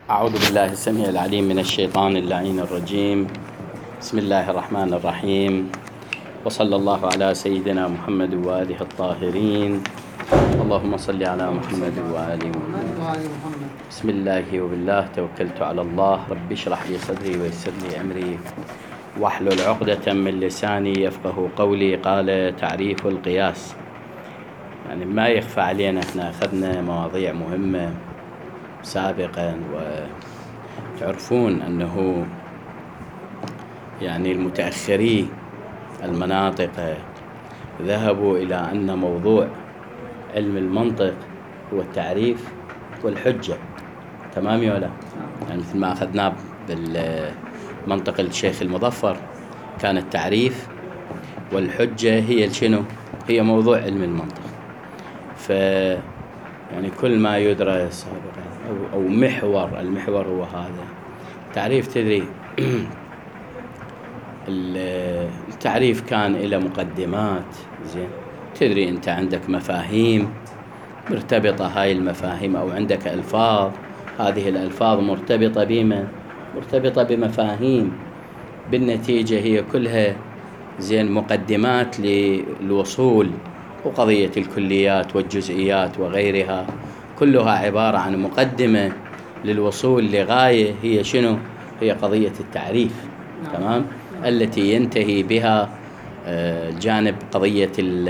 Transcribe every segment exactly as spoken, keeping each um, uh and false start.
أعوذ بالله السميع العليم من الشيطان اللعين الرجيم. بسم الله الرحمن الرحيم، وصلى الله على سيدنا محمد وآله الطاهرين. اللهم صل على محمد وآل محمد. بسم الله وبالله توكلت على الله. رب اشرح لي صدري ويسر لي أمري واحلل عقدة من لساني يفقه قولي. قال تعريف القياس. يعني ما يخفى علينا احنا أخذنا مواضيع مهمة سابقا، وتعرفون أنه يعني المتأخري المناطق ذهبوا إلى أن موضوع علم المنطق هو التعريف والحجة. تمام ولا؟ يعني مثل ما أخذناه بالمنطق الشيخ المظفر، كان التعريف والحجة هي شنو؟ هي موضوع علم المنطق. ف يعني كل ما يدرس سابقا أو, أو محور المحور هو هذا التعريف. تدري التعريف كان إلى مقدمات، زين؟ تدري أنت عندك مفاهيم مرتبطة، هاي المفاهيم، أو عندك ألفاظ، هذه الألفاظ مرتبطة بما مرتبطة بمفاهيم، بالنتيجة هي كلها زين مقدمات للوصول. وقضية الكليات والجزئيات وغيرها كلها عبارة عن مقدمة للوصول لغاية هي شنو؟ هي قضية التعريف. تمام؟ التي ينتهي بها جانب قضية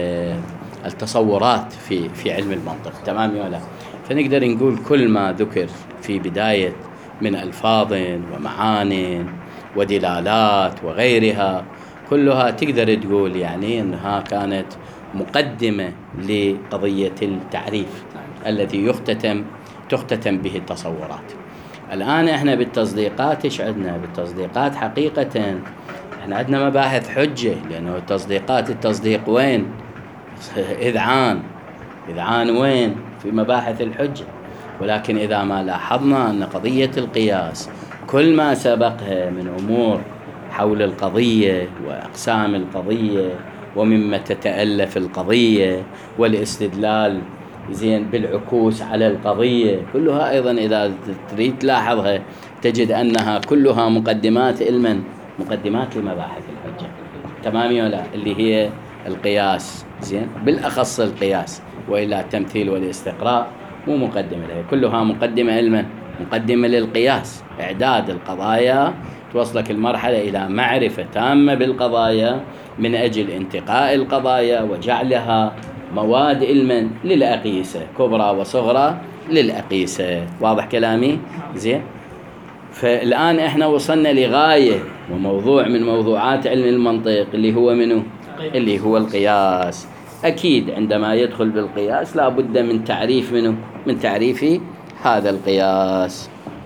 التصورات في في علم المنطق. تمام ولا؟ فنقدر نقول كل ما ذكر في بداية من ألفاظ ومعان ودلالات وغيرها كلها تقدر تقول يعني أنها كانت مقدمة لقضية التعريف الذي يختتم تختتم به التصورات. الآن احنا بالتصديقات ايش عندنا؟ بالتصديقات حقيقة احنا عندنا مباحث حجة، لأنه التصديقات التصديق وين؟ إذعان. إذعان وين؟ في مباحث الحجة. ولكن إذا ما لاحظنا أن قضية القياس كل ما سبقها من أمور حول القضية وأقسام القضية ومما تتألف القضية والاستدلال زين بالعكوس على القضية، كلها أيضا إذا تريد تلاحظها تجد أنها كلها مقدمات علما مقدمات لمباحث الحجة. تمام ولا؟ اللي هي القياس، زين؟ بالأخص القياس، وإلا التمثيل والاستقراء مو مقدمة لها، كلها مقدمة علما مقدمة للقياس. إعداد القضايا توصلك المرحلة إلى معرفة تامة بالقضايا من أجل انتقاء القضايا وجعلها مواد علما للأقيسة، كبرى وصغرى للأقيسة. واضح كلامي؟ زين؟ فالآن احنا وصلنا لغاية وموضوع من موضوعات علم المنطق اللي هو منه؟ اللي هو القياس. أكيد عندما يدخل بالقياس لا بد من تعريف منه؟ من تعريف هذا القياس.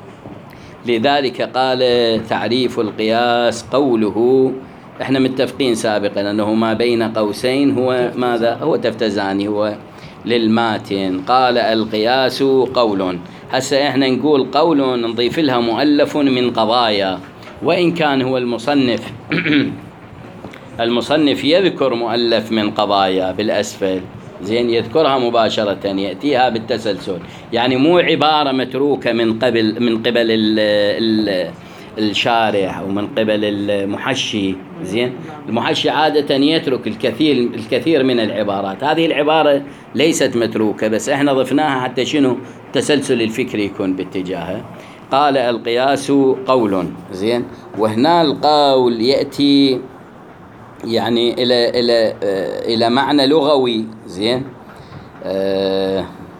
لذلك قال تعريف القياس قوله، احنا متفقين سابقا أنه ما بين قوسين هو ماذا؟ هو تفتزاني، هو للماتن. قال القياس قول. هسه احنا نقول قول نضيف لها مؤلف من قضايا، وإن كان هو المصنف المصنف يذكر مؤلف من قضايا بالأسفل، زين، يذكرها مباشرة، يأتيها بالتسلسل، يعني مو عبارة متروكة من قبل من قبل ال ال الشارح أو من قبل المحشي. زين، المحشي عادة يترك الكثير الكثير من العبارات، هذه العبارة ليست متروكة، بس احنا ضفناها حتى شنو؟ تسلسل الفكر يكون باتجاهه. قال القياس قول، زين، وهنا القول يأتي يعني إلى إلى إلى معنى لغوي، زين. آه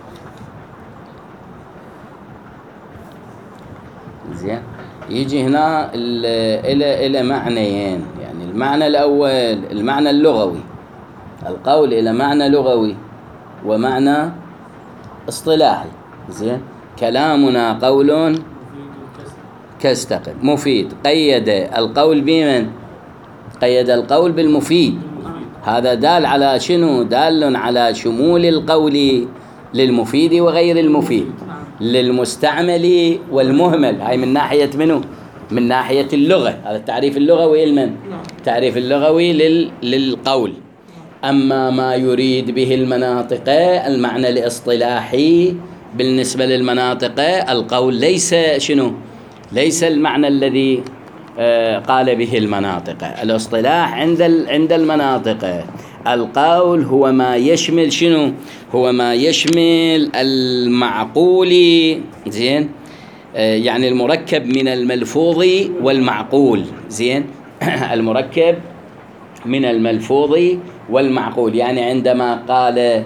زين، يجي هنا إلى إلى معنيين، يعني المعنى الأول المعنى اللغوي، القول إلى معنى لغوي ومعنى اصطلاحي. زين، كلامنا قول كاستقل مفيد. قيد القول بمن؟ قيد القول بالمفيد. هذا دال على شنو؟ دال على شمول القول للمفيد وغير المفيد، للمستعمل والمهمل. هاي من ناحية منه؟ من ناحية اللغة. هذا التعريف اللغوي المن؟ التعريف اللغوي لل... للقول. أما ما يريد به المناطق المعنى الاصطلاحي بالنسبة للمناطق القول ليس شنو؟ ليس المعنى الذي قال به المناطق. الاصطلاح عند عند المناطق القول هو ما يشمل شنو؟ هو ما يشمل المعقول، زين، يعني المركب من الملفوظ والمعقول، زين المركب من الملفوظ والمعقول. يعني عندما قال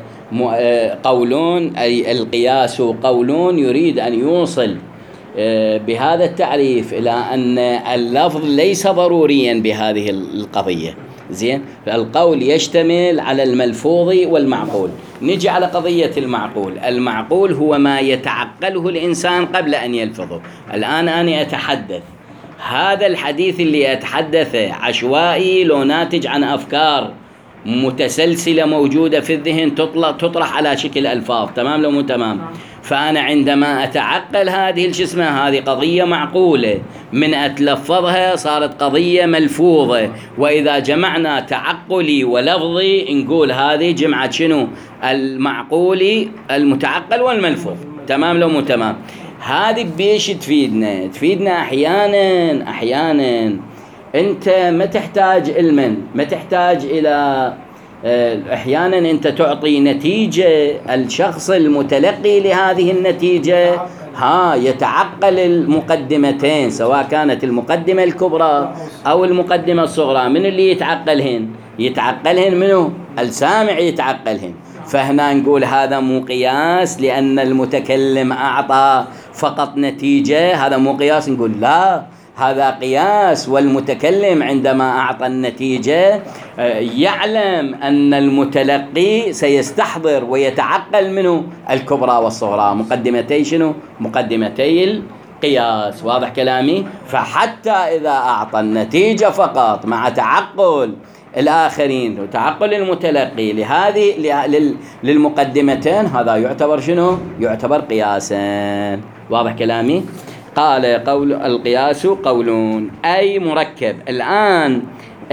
قولون أي القياس قولون، يريد أن يوصل بهذا التعريف إلى أن اللفظ ليس ضروريا بهذه القضية، زين. القول يشتمل على الملفوظ والمعقول. نجي على قضية المعقول. المعقول هو ما يتعقله الإنسان قبل أن يلفظه. الآن أنا أتحدث، هذا الحديث اللي أتحدثه عشوائي لو ناتج عن أفكار متسلسلة موجودة في الذهن تطرح على شكل ألفاظ، تمام لو مو تمام؟ فأنا عندما أتعقل هذه الجسمة، هذه قضية معقولة، من أتلفظها صارت قضية ملفوظة. وإذا جمعنا تعقلي ولفظي نقول هذه جمعت شنو؟ المعقولي المتعقل والملفوظ، تمام لو مو تمام؟ هذه بيش تفيدنا؟ تفيدنا أحيانا أحيانا أنت ما تحتاج علما، ما تحتاج إلى أحيانا أنت تعطي نتيجة، الشخص المتلقي لهذه النتيجة ها يتعقل المقدمتين، سواء كانت المقدمة الكبرى أو المقدمة الصغرى. من اللي يتعقلهن؟ يتعقلهن منه؟ السامع يتعقلهن. فهنا نقول هذا مو قياس لأن المتكلم أعطى فقط نتيجة، هذا مو قياس. نقول لا، هذا قياس، والمتكلم عندما أعطى النتيجة يعلم أن المتلقي سيستحضر ويتعقل منه الكبرى والصغرى، مقدمتي شنو؟ مقدمتي القياس. واضح كلامي؟ فحتى إذا أعطى النتيجة فقط مع تعقل الآخرين وتعقل المتلقي لهذه للمقدمتين، هذا يعتبر شنو؟ يعتبر قياسا. واضح كلامي؟ قال قول القياس قولون أي مركب. الآن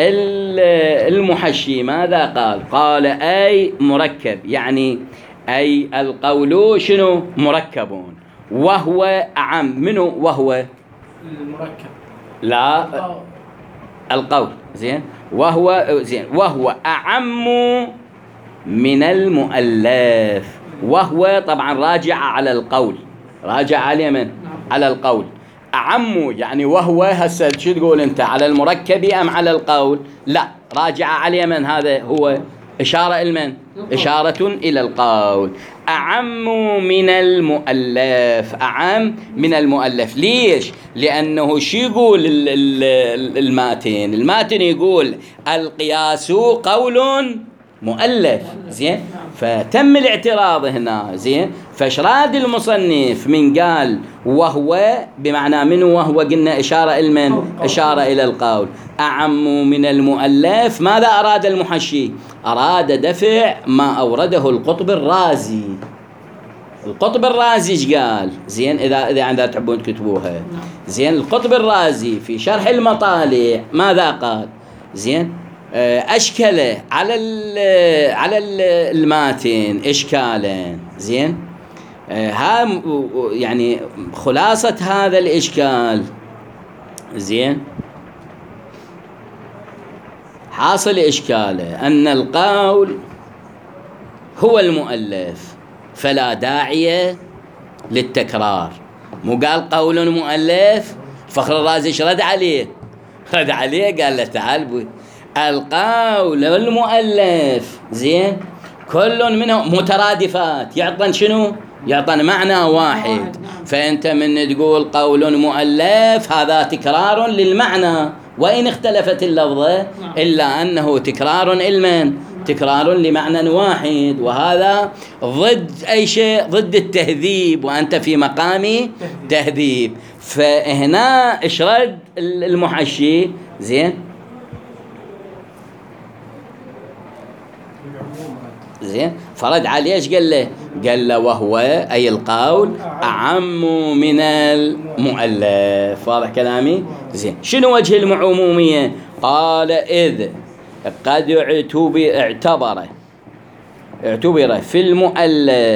المحشي ماذا قال؟ قال أي مركب، يعني أي القول شنو؟ مركبون، وهو أعم منه. وهو المركب لا القول، زين، وهو زين وهو أعم من المؤلف. وهو طبعا راجع على القول، راجع على من؟ على القول. أعم يعني وهو، هسه شو تقول أنت؟ على المركب أم على القول؟ لا، راجع على من؟ هذا هو إشارة إلى من؟ إشارة إلى القول. أعم من المؤلف، أعم من المؤلف. ليش؟ لأنه شو يقول الماتن؟ الماتن يقول القياس قول مؤلف، زين. فتم الاعتراض هنا، زين. فاشراد المصنف من قال وهو بمعنى منه؟ وهو قلنا إشارة إلى من؟ إشارة إلى القول. أعم من المؤلف. ماذا أراد المحشي؟ أراد دفع ما أورده القطب الرازي. القطب الرازي ايش قال؟ زين، إذا إذا عندها تحبون تكتبوها، زين. القطب الرازي في شرح المطالع ماذا قال؟ زين، أشكل على ال على الماتن إشكالا، زين. ها يعني خلاصة هذا الإشكال، زين، حاصل إشكاله أن القول هو المؤلف، فلا داعي للتكرار. مو قال قول مؤلف؟ فخر الرازي ايش رد عليه؟ رد عليه قال له تعال بوي، القول المؤلف، زين، كل منهم مترادفات، يعطن شنو؟ يعطن معنى واحد. فأنت من تقول قول مؤلف هذا تكرار للمعنى وإن اختلفت اللفظة، إلا أنه تكرار إلمن؟ تكرار لمعنى واحد، وهذا ضد أي شيء؟ ضد التهذيب، وأنت في مقام تهذيب. فهنا اشرد المحشي، زين، زين، فرد عليه ايش قال له؟ قال له وهو أي القول أعم من المؤلف. واضح كلامي؟ زين. شنو وجه العمومية؟ قال إذ قد اعتبر اعتبر اعتبر في المؤلف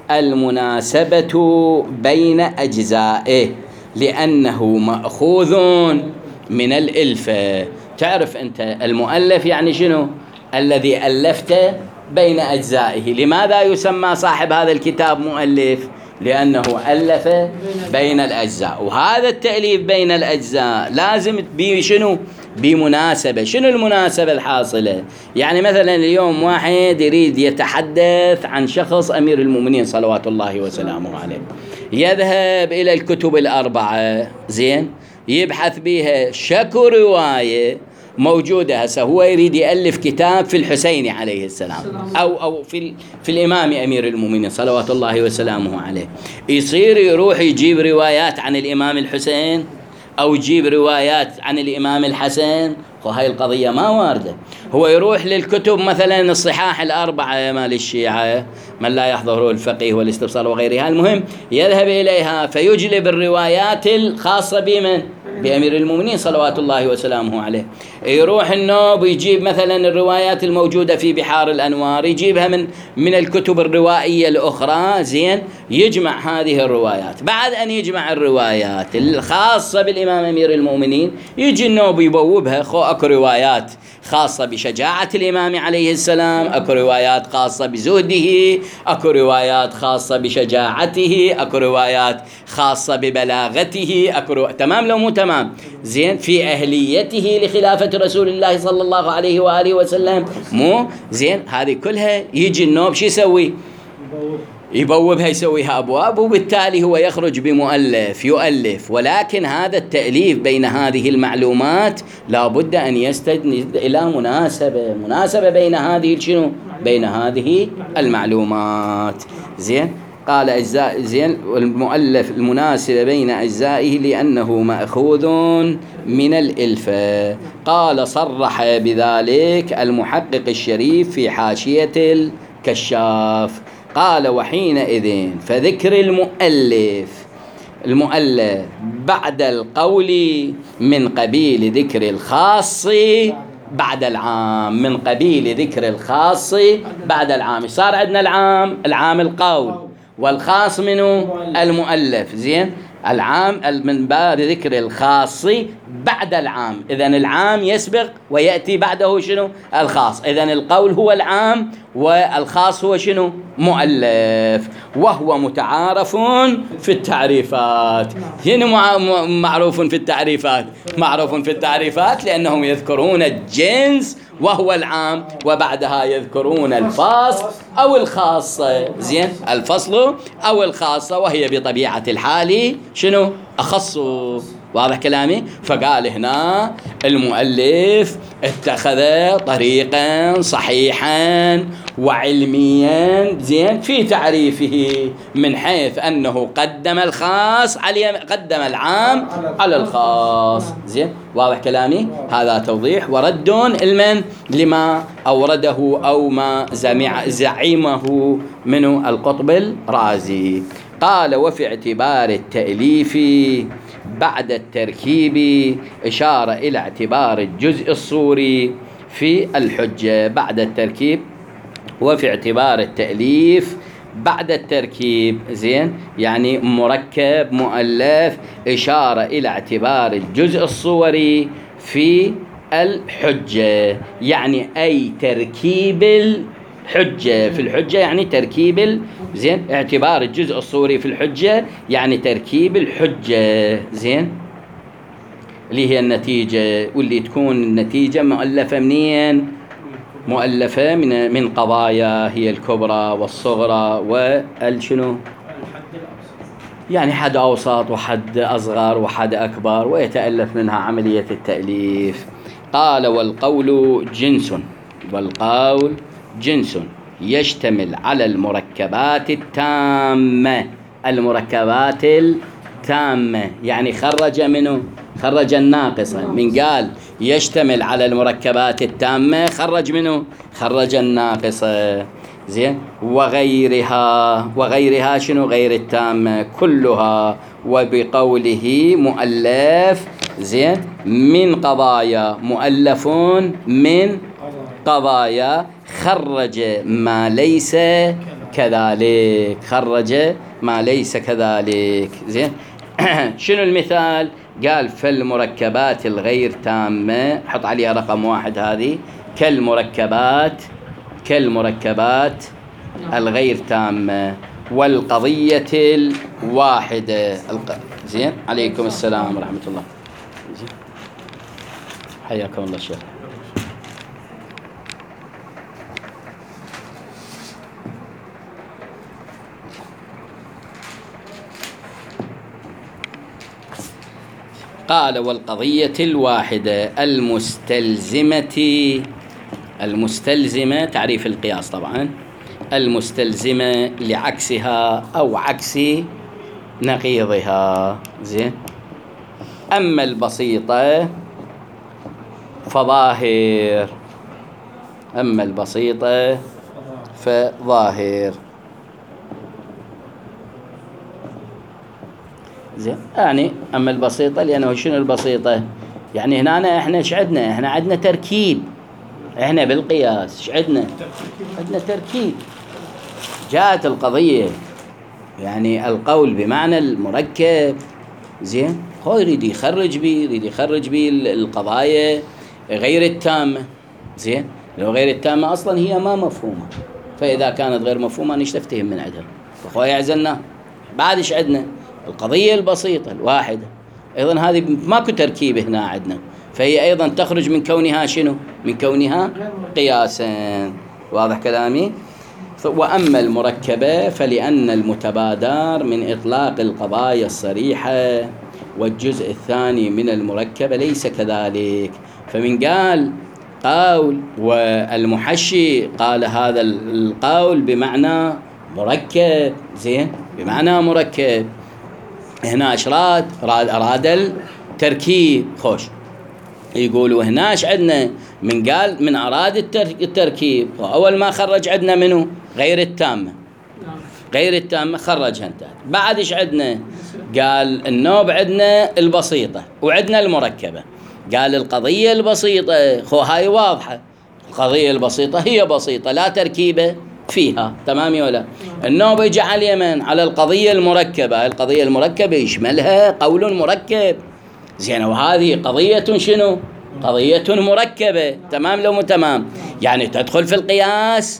المناسبة بين أجزائه لأنه مأخوذ من الإلفة. تعرف أنت المؤلف يعني شنو؟ الذي ألفت بين أجزائه. لماذا يسمى صاحب هذا الكتاب مؤلف؟ لأنه ألف بين الأجزاء، وهذا التأليف بين الأجزاء لازم بشنو؟ بمناسبة. شنو المناسبة الحاصلة؟ يعني مثلا اليوم واحد يريد يتحدث عن شخص أمير المؤمنين صلوات الله وسلامه عليه، يذهب إلى الكتب الأربعة، زين، يبحث بها شكو رواية موجودة. هسه هو يريد يألف كتاب في الحسين عليه السلام أو أو في في الإمام أمير المؤمنين صلوات الله وسلامه عليه، يصير يروح يجيب روايات عن الإمام الحسين أو يجيب روايات عن الإمام الحسن؟ وهي القضية ما واردة. هو يروح للكتب مثلا الصحاح الأربعة مال الشيعة، من لا يحضره الفقيه والاستبصار وغيرها، المهم يذهب إليها فيجلب الروايات الخاصة بمن؟ بأمير المؤمنين صلوات الله وسلامه عليه. يروح النوب ويجيب مثلا الروايات الموجودة في بحار الأنوار، يجيبها من من الكتب الروائية الأخرى، زين، يجمع هذه الروايات. بعد أن يجمع الروايات الخاصة بالإمام أمير المؤمنين، يجي النوب يبوبها. خو أكو روايات خاصة بشجاعة الإمام عليه السلام، أكو روايات خاصة بزهده، أكو روايات خاصة بشجاعته، أكو روايات خاصة ببلاغته، أكو رو... تمام لو مو تمام؟ زين، في أهليته لخلافة رسول الله صلى الله عليه وآله وسلم، مو زين؟ هذه كلها يجي النوب شو يسوي؟ يبوبها، يسويها أبواب، وبالتالي هو يخرج بمؤلف يؤلف. ولكن هذا التأليف بين هذه المعلومات لابد أن يستند إلى مناسبة مناسبة بين هذه شنو؟ بين هذه المعلومات. زين، قال أجزاء، زين، والمؤلف المناسبة بين أجزائه لأنه مأخوذ من الإلفة. قال صرح بذلك المحقق الشريف في حاشية الكشاف، قال وحينئذ فذكر المؤلف المؤلف بعد القول من قبيل ذكر الخاص بعد العام، من قبيل ذكر الخاص بعد العام. صار عندنا العام العام القول، والخاص منه المؤلف. زين، العام من باب ذكر الخاص بعد العام، إذن العام يسبق ويأتي بعده شنو؟ الخاص. إذن القول هو العام والخاص هو شنو؟ مؤلف. وهو متعارف في التعريفات. هنا معروف في التعريفات، معروف في التعريفات لأنهم يذكرون الجنس وهو العام، وبعدها يذكرون الفصل أو الخاصة. زين، الفصل أو الخاصة، وهي بطبيعة الحال شنو؟ أخص. واضح كلامي؟ فقال هنا المؤلف اتخذ طريقا صحيحا وعلميا، زين، في تعريفه، من حيث أنه قدم الخاص على قدم العام على الخاص. زين، واضح كلامي؟ هذا توضيح ورد المن لما أورده أو ما زعيمه منه القطب الرازي. قال وفي اعتبار التأليف بعد التركيب إشارة إلى اعتبار الجزء الصوري في الحجة. بعد التركيب وفي اعتبار التأليف بعد التركيب، زين، يعني مركب مؤلف، إشارة إلى اعتبار الجزء الصوري في الحجة، يعني أي تركيب الحجة في الحجة، يعني تركيب، زين، اعتبار الجزء الصوري في الحجة يعني تركيب الحجة، زين، اللي هي النتيجة، واللي تكون النتيجة مؤلفة منين؟ مؤلفة من من قضايا هي الكبرى والصغرى والشنو، يعني حد أوسط وحد أصغر وحد أكبر، ويتألف منها عملية التأليف. قال والقول جنس، والقول جنس يشتمل على المركبات التامة. المركبات التامة يعني خرج منه، خرج الناقصة. من قال يشتمل على المركبات التامة، خرج منه، خرج الناقصة. زين، وغيرها، وغيرها شنو؟ غير التامة كلها. وبقوله مؤلف، زين، من قضايا، مؤلف من قضايا، خرج ما ليس كذلك، خرج ما ليس كذلك. زين. شنو المثال؟ قال فالمركبات الغير تامة، حط عليها رقم واحد هذه، كالمركبات كالمركبات الغير تامة والقضية الواحدة. الق... زين. عليكم السلام ورحمة الله. زين. حياكم الله الشيخ. قال والقضية الواحدة المستلزمة، المستلزمة تعريف القياس طبعا، المستلزمة لعكسها أو عكس نقيضها. زين. أما البسيطة فظاهر، أما البسيطة فظاهر. زين. يعني أما البسيطة، لأنه شنو البسيطة؟ يعني هنا احنا ايش عندنا؟ احنا عندنا تركيب، احنا بالقياس ايش عندنا؟ عندنا تركيب. جاءت القضية يعني القول بمعنى المركب. زين. هو يريد يخرج بي يريد يخرج بي القضايا غير التامة. زين. لو غير التامة أصلا هي ما مفهومة، فإذا كانت غير مفهومة نيش تفتهم من عندها، فخويا يعزلنا. بعد ايش عندنا؟ القضية البسيطة الواحدة، أيضا هذه ماكو تركيب هنا عندنا، فهي أيضا تخرج من كونها شنو؟ من كونها قياسا. واضح كلامي؟ وأما المركبة فلأن المتبادر من إطلاق القضايا الصريحة والجزء الثاني من المركبة ليس كذلك، فمن قال قول والمحشي قال هذا القول بمعنى مركب. زين. بمعنى مركب. هنا اشراد راد أراد التركيب. خوش. يقولوا هناش عندنا من قال من أراد التركيب، وأول ما خرج عندنا منه غير التامة، غير التامة خرجها انت. بعد ايش عندنا؟ قال النوب عندنا البسيطة وعندنا المركبة. قال القضية البسيطة خو هاي واضحة، القضية البسيطة هي بسيطة لا تركيبة فيها. تمام ولا؟ النوب يجي على اليمن على القضية المركبة، القضية المركبة يشملها قول مركب. زين. وهذه قضية شنو؟ قضية مركبة. تمام لو مو تمام؟ يعني تدخل في القياس.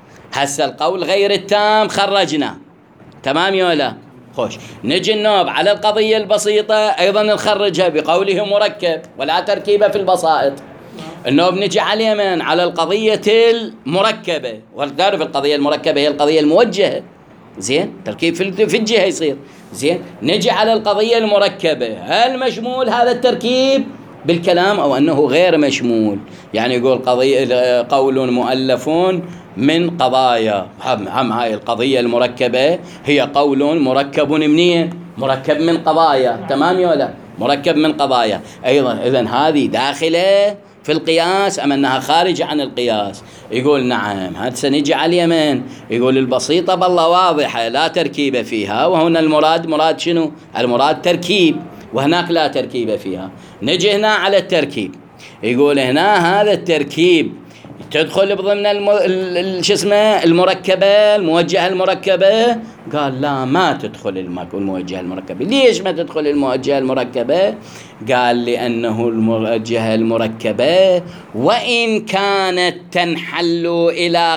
هسه القول غير التام خرجنا. تمام ولا؟ خوش. نجي النوب على القضية البسيطة أيضا نخرجها بقوله مركب ولا تركيبة في البسائط. النوب نجي على اليمن على القضية المركبة، وتعرف القضية المركبة هي القضية الموجهة. زين. تركيب في الجهة يصير. زين. نجي على القضية المركبة، هل مشمول هذا التركيب بالكلام أو أنه غير مشمول؟ يعني يقول قضية قول مؤلفون من قضايا، هم هاي القضية المركبة هي قول مركب منين؟ مركب من قضايا. تمام ولا؟ مركب من قضايا أيضا. إذن هذه داخلة في القياس أم أنها خارجة عن القياس؟ يقول نعم. هذا نجي على اليمن يقول البسيطة بالله واضحة لا تركيب فيها، وهنا المراد مراد شنو؟ المراد تركيب، وهناك لا تركيب فيها. نجي هنا على التركيب يقول هنا هذا التركيب تدخل ضمن الم... شو اسمه المركبة الموجهة المركبة. قال لا ما تدخل الموجهة المركبة. ليش ما تدخل الموجهة المركبة؟ قال لأنه الموجهة المركبة وإن كانت تنحل إلى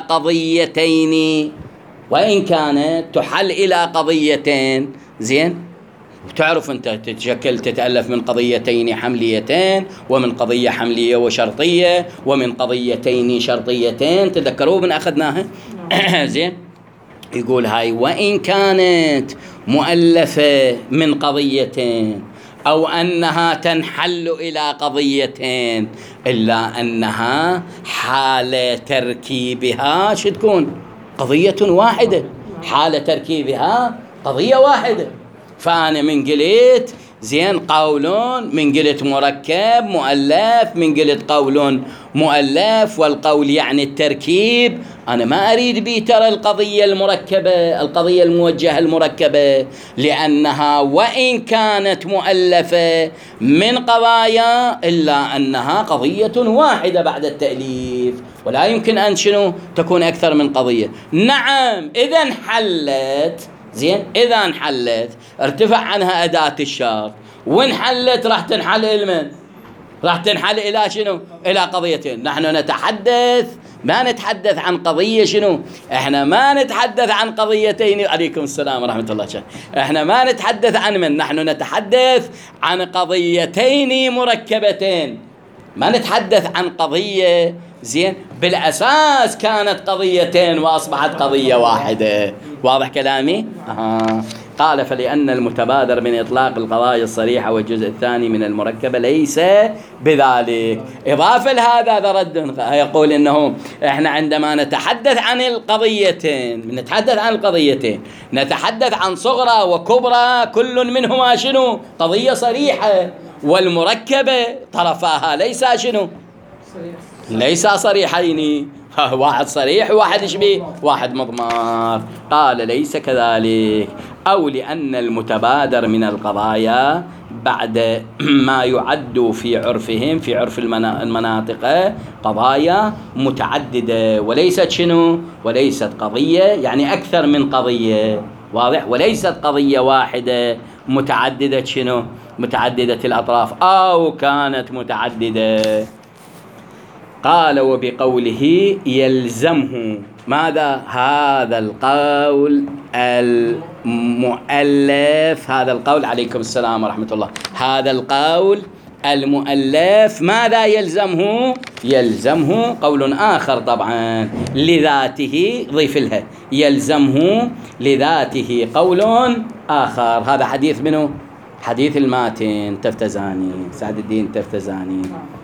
قضيتين، وإن كانت تحل إلى قضيتين. زين. وتعرف أنت تتشكل تتألف من قضيتين حمليتين، ومن قضية حملية وشرطية، ومن قضيتين شرطيتين. تذكروا من أخذناها؟ زين. يقول هاي وإن كانت مؤلفة من قضيتين أو أنها تنحل إلى قضيتين، إلا أنها حال تركيبها شو تكون؟ قضية واحدة. حال تركيبها قضية واحدة. فأنا من قلت زين قولون، من قلت مركب مؤلف، من قلت قولون مؤلف، والقول يعني التركيب. أنا ما أريد بي ترى القضية المركبة، القضية الموجهة المركبة، لأنها وإن كانت مؤلفة من قضايا إلا أنها قضية واحدة بعد التأليف. ولا يمكن أن شنو تكون أكثر من قضية. نعم إذا انحلت، زين إذا انحلت ارتفع عنها أداة الشرط، وانحلت راح تنحل إلى راح تنحل إلى شنو؟ إلى قضيتين. نحن نتحدث ما نتحدث عن قضية شنو؟ احنا ما نتحدث عن قضيتين. عليكم السلام ورحمة الله وبركاته. احنا ما نتحدث عن من، نحن نتحدث عن قضيتين مركبتين، ما نتحدث عن قضية زين بالأساس كانت قضيتين وأصبحت قضية واحدة. واضح كلامي؟ آه. قال فلأن المتبادر من إطلاق القضايا الصريحة والجزء الثاني من المركبة ليس بذلك. إضافة لهذا هذا رد، يقول إنه إحنا عندما نتحدث عن القضيتين نتحدث عن القضيتين نتحدث عن صغرى وكبرى، كل منهما شنو؟ قضية صريحة، والمركبة طرفاها ليس شنو؟ ليس صريحين، واحد صريح وواحد شبيه واحد مضمار. قال ليس كذلك، أو لأن المتبادر من القضايا بعد ما يعد في عرفهم في عرف المناطق قضايا متعددة وليست شنو؟ وليست قضية، يعني أكثر من قضية. واضح؟ وليست قضية واحدة متعددة شنو؟ متعددة الأطراف، أو كانت متعددة. قال وبقوله يلزمه ماذا؟ هذا القول المؤلف، هذا القول عليكم السلام ورحمة الله، هذا القول المؤلف ماذا يلزمه؟ يلزمه قول آخر طبعا لذاته، ضيف لها يلزمه لذاته قول آخر. هذا حديث منه؟ حديث الماتن تفتزاني، سعد الدين تفتزاني.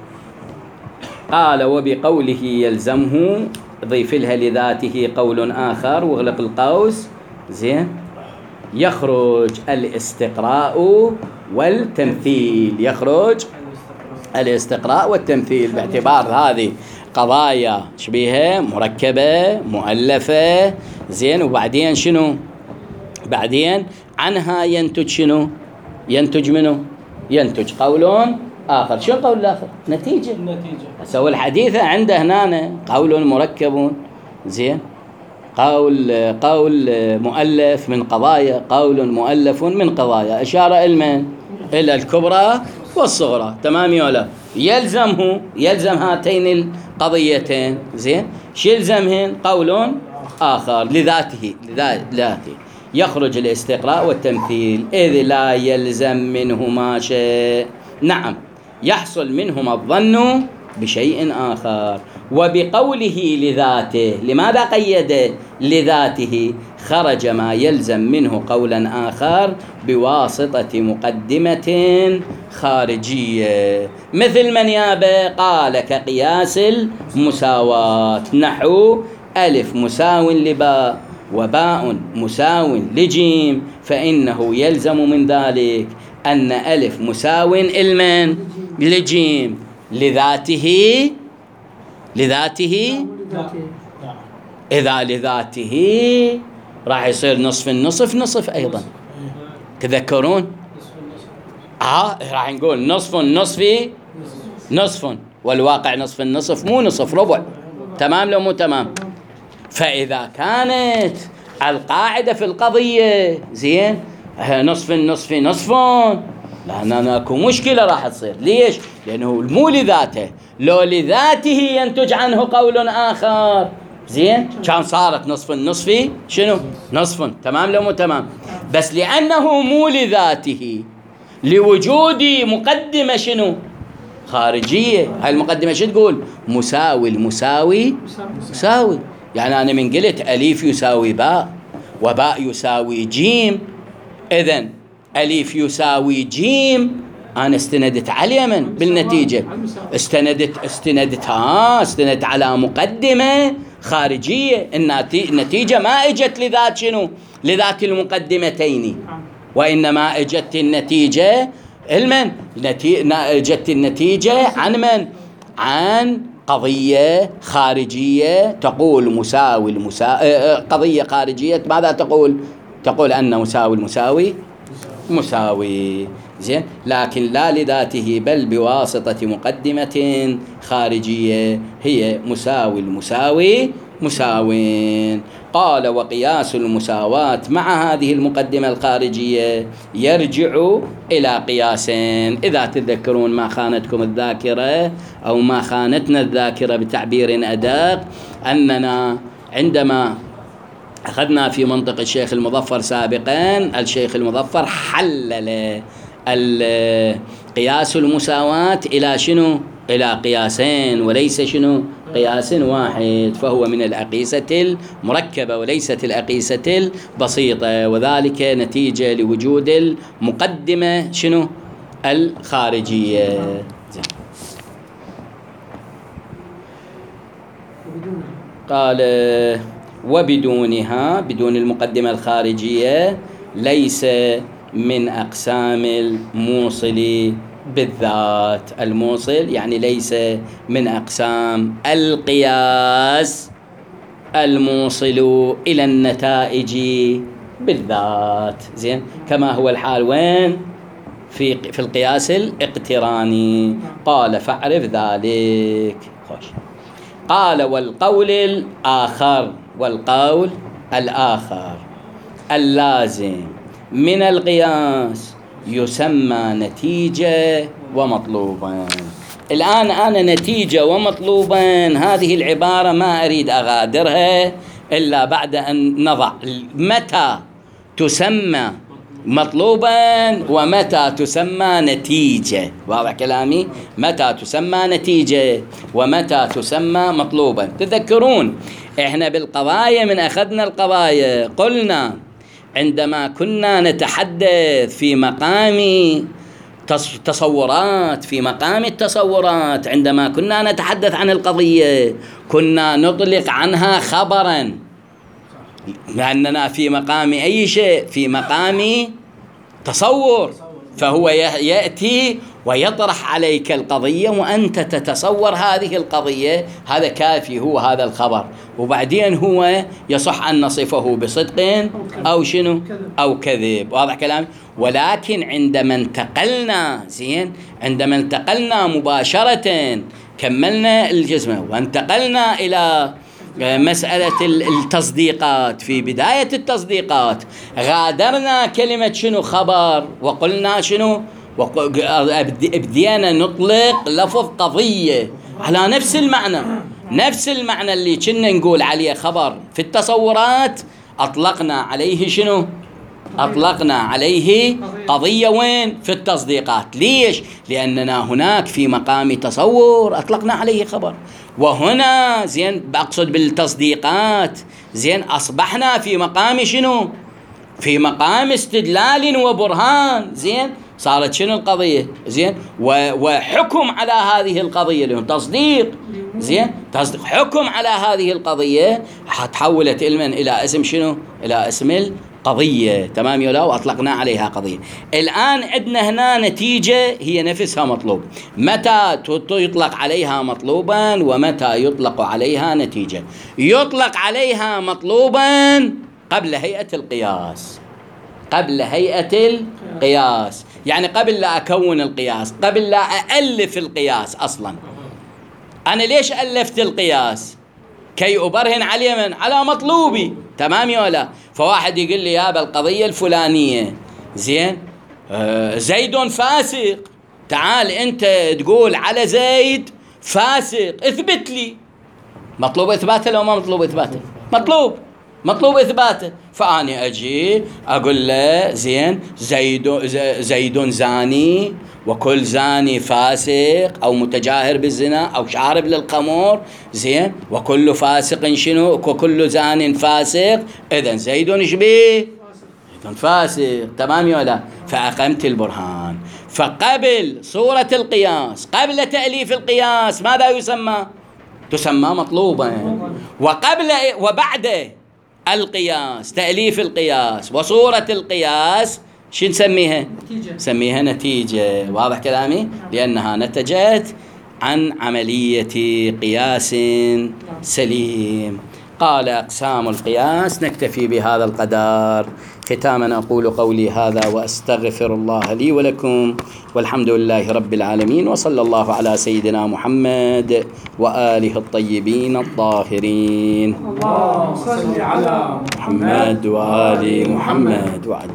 قال وبقوله يلزمه ضيف لها لذاته قول آخر واغلق القوس، زين يخرج الاستقراء والتمثيل، يخرج الاستقراء والتمثيل باعتبار هذه قضايا شبيهة مركبة مؤلفة، زين وبعدين شنو؟ بعدين عنها ينتج شنو؟ ينتج منه؟ ينتج قول آخر. شو القول الآخر؟ نتيجة. نتيجة. سوى الحديث عنده هنا قول مركب، زين قول قول مؤلف من قضايا، قول مؤلف من قضايا، إشارة إلى إلى الكبرى والصغرى. تمام ولا؟ يلزمه يلزم هاتين القضيتين، زين شو يلزمهن؟ قول آخر لذاته لذاته يخرج الاستقراء والتمثيل، إذ لا يلزم منهما شيء. نعم يحصل منهما الظن بشيء آخر. وبقوله لذاته، لماذا قيد لذاته؟ خرج ما يلزم منه قولا آخر بواسطة مقدمة خارجية، مثل من يابه؟ قال كقياس المساواة، نحو ألف مساو لباء وباء مساو لجيم، فإنه يلزم من ذلك أن ألف مساو المن لجيم لذاته لذاته إذا لذاته راح يصير نصف النصف نصف أيضا. تذكرون؟ آه راح نقول نصف النصف نصف، والواقع نصف النصف مو نصف ربع. تمام لو مو تمام؟ فإذا كانت القاعدة في القضية زين نصف النصف نصف، لا اكو مشكلة راح تصير. ليش؟ لأنه مو لذاته، لو لذاته ينتج عنه قول آخر زين كان صارت نصف النصف شنو؟ نصف. تمام لو مو تمام؟ بس لأنه مو لذاته، لوجود مقدمة شنو؟ خارجية. هاي المقدمة شو تقول؟ مساوي المساوي مساوي. يعني أنا من قلت أليف يساوي باء وباء يساوي جيم، إذن أليف يساوي جيم، أنا استندت على من بالنتيجة؟ استندت استندت ها استندت على مقدمة خارجية. النتيجة ما اجت لذات شنو؟ لذات المقدمتين، وإنما اجت النتيجة المن اجت النتيجة عن من؟ عن قضية خارجية تقول مساوي المساوي. قضية خارجية ماذا تقول؟ تقول أن مساوي المساوي مساوي، زين، لكن لا لذاته بل بواسطة مقدمة خارجية هي مساوي المساوي مساوين. قال وقياس المساواة مع هذه المقدمة الخارجية يرجع إلى قياسين. إذا تذكرون ما خانتكم الذاكرة أو ما خانتنا الذاكرة بتعبير أدق، أننا عندما أخذنا في منطق الشيخ المظفر سابقا، الشيخ المظفر حلل القياس المساواة إلى شنو؟ إلى قياسين وليس شنو؟ قياس واحد، فهو من الأقيسة المركبة وليست الأقيسة البسيطة، وذلك نتيجة لوجود المقدمة شنو؟ الخارجية. قال وبدونها، بدون المقدمة الخارجية، ليس من أقسام الموصل بالذات. الموصل يعني ليس من أقسام القياس الموصل إلى النتائج بالذات. زين، كما هو الحال وين؟ في في القياس الاقتراني. قال فاعرف ذلك. خوش. قال والقول الآخر، والقول الآخر اللازم من القياس يسمى نتيجة ومطلوبا. الآن أنا نتيجة ومطلوبا هذه العبارة ما أريد أغادرها إلا بعد أن نضع متى تسمى مطلوبا ومتى تسمى نتيجة. واضح كلامي؟ متى تسمى نتيجة ومتى تسمى مطلوبا. تذكرون إحنا بالقضايا من أخذنا القضايا قلنا عندما كنا نتحدث في مقام تصورات، في مقام التصورات عندما كنا نتحدث عن القضية كنا نطلق عنها خبرا، لأننا في مقام أي شيء، في مقام تصور، فهو يأتي ويطرح عليك القضية وأنت تتصور هذه القضية، هذا كافي، هو هذا الخبر، وبعدين هو يصح أن نصفه بصدق أو شنو أو كذب. واضح كلام؟ ولكن عندما انتقلنا زين عندما انتقلنا مباشرة كملنا الجزمة وانتقلنا إلى مسألة التصديقات، في بداية التصديقات غادرنا كلمة شنو خبر وقلنا شنو، بدينا نطلق لفظ قضية على نفس المعنى، نفس المعنى اللي كنا نقول عليه خبر في التصورات أطلقنا عليه شنو؟ أطلقنا عليه قضية وين؟ في التصديقات. ليش؟ لأننا هناك في مقام تصور أطلقنا عليه خبر، وهنا زين بقصد بالتصديقات زين أصبحنا في مقام شنو؟ في مقام استدلال وبرهان. زين صارت شنو القضية؟ زين وحكم على هذه القضية اللي هو تصديق. زين تصديق حكم على هذه القضية تحولت علما إلى اسم شنو؟ إلى اسم القضية. تمام يا لا؟ وأطلقنا عليها قضية. الآن عندنا هنا نتيجة هي نفسها مطلوب. متى يطلق عليها مطلوبا ومتى يطلق عليها نتيجة؟ يطلق عليها مطلوبا قبل هيئة القياس، قبل هيئة القياس يعني قبل لا أكون القياس، قبل لا أألف القياس. أصلا أنا ليش ألفت القياس؟ كي أبرهن عليه من على مطلوبي. تمام يا لا؟ فواحد يقول لي يا بالقضية الفلانية زين آه زيد فاسق، تعال أنت تقول على زيد فاسق، اثبت لي. مطلوب إثباته لو ما مطلوب إثباته؟ مطلوب مطلوب إثباته. فأنا أجي أقول له زين زيد زيد زاني وكل زاني فاسق أو متجاهر بالزنا أو شارب للخمور. زين وكل فاسق شنو؟ وكل زان فاسق، إذن زيد إيش بيه؟ زيد فاسق. تمام يا لا؟ فأقمت البرهان. فقبل صورة القياس، قبل تأليف القياس ماذا يسمى؟ تسمى مطلوبا. وقبل وبعد القياس، تأليف القياس وصورة القياس شو نسميها؟ نتيجة. سميها نتيجة. واضح كلامي؟ لأنها نتجت عن عملية قياس سليم. قال أقسام القياس. نكتفي بهذا القدر. ختاما أقول قولي هذا وأستغفر الله لي ولكم، والحمد لله رب العالمين، وصلى الله على سيدنا محمد وآله الطيبين الطاهرين. اللهم صل على محمد وآل محمد وعلى